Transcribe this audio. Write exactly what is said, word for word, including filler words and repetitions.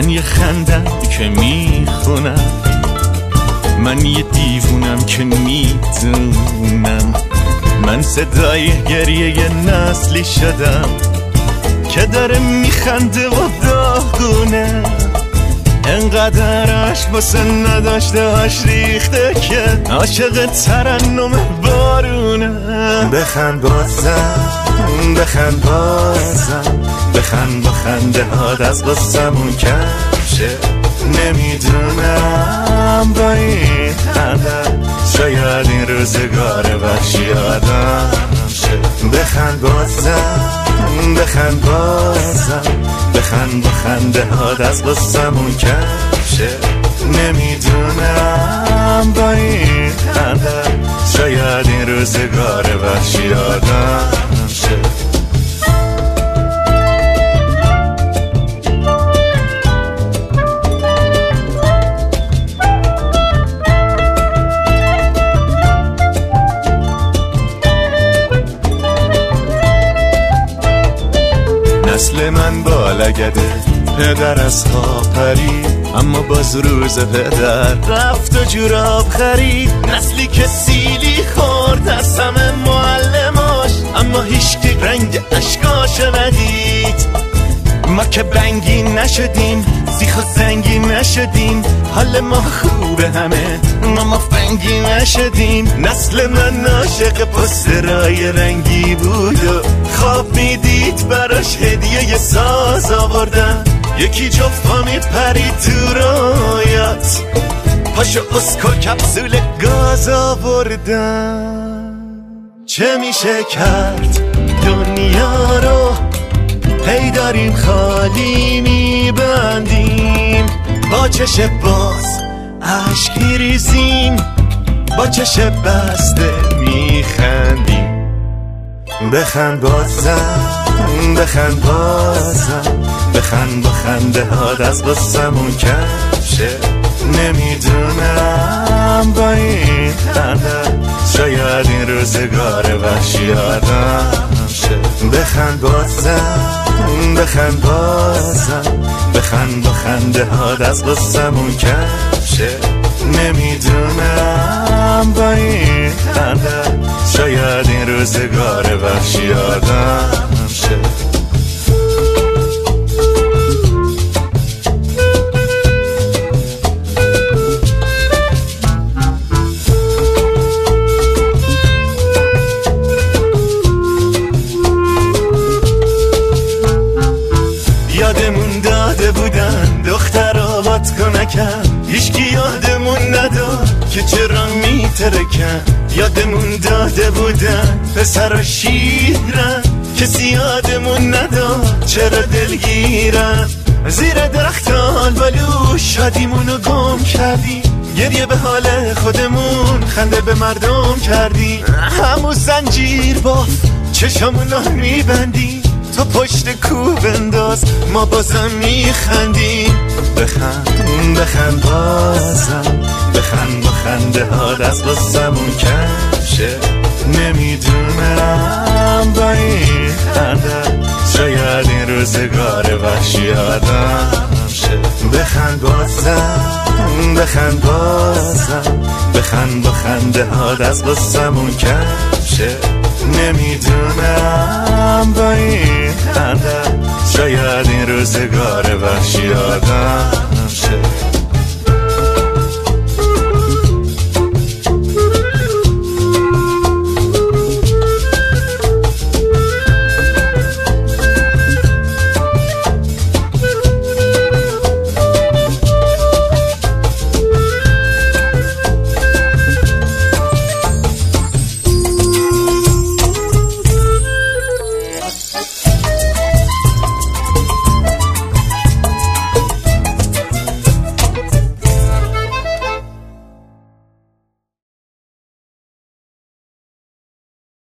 من یه خندم که میخونم، من یه دیوونم که میدونم، من صدای گریه یه نسلی شدم که داره میخنده و داغونه، انقدر عشق واسه نداشته هاش ریخته که عاشق ترنم بارونه. بخند بازم بخند بازم بخند با خنده هات از قصمون کمشه، نمیدونم با این خنده شاید این روزگار وحشی آدم شه. بخند بازم بخند بازم بخند با خنده هات از قصمون کمشه، نمیدونم با این خنده شاید این روزگار وحشی آدم شه. نسل من بالگده، پدر از خواب پرید اما باز روز پدر رفت و جوراب خرید. نسلی که سیلی خورد از همه معلماش اما هیچکی رنگ اشکاشو ندید. ما که بنگی نشدیم سیخ و زنگی نشدیم، حال ما خوبه همه ما ما فنگی نشدیم. نسل من عاشق پوسترای رنگی بود و خواب میدید براش هدیه ی ساز آوردن، یکی جفا میپرید تو رویات پاشو اسکو کپسول گاز آوردن. چه میشه کرد دنیا رو هی داریم خالی میبندیم، با چش باز عشق میریزیم، با چش بسته میخندیم. بخند بازم بخند بازم بخند با خنده هات از قصمون کمشه، نمیدونم با این خنده شاید این روزگار وحشی آدم شه. بخند بازم بخند بازم بخند با خنده هات از قصمون کمشه، نمیدونم با این خنده شاید این روزگار وحشی آدم شه. یادمون داده بودن دختر آباد کنکن، هیچکی یادمون نداد که چرا میترکن. یادمون داده بودن پسر و شیرن، کسی یادمون نداد چرا دلگیرن. زیر درخت آلبالو شادیمونو گم کردیم، گریه به حال خودمون خنده به مردم کردیم. همون زنجیر باف چشامونو میبندیم، تو پشت کو بنداز ما بازم میخندیم. بخند بخند بازم بخند با خنده هات از قصمون کمشه، نمیدونم با این خنده شاید این روزگار وحشی آدم شه. بخند بازم بخند بازم بخند با خنده هات از قصمون کمشه، نمیدونم با این خنده شاید این روزگار وحشی آدم شه.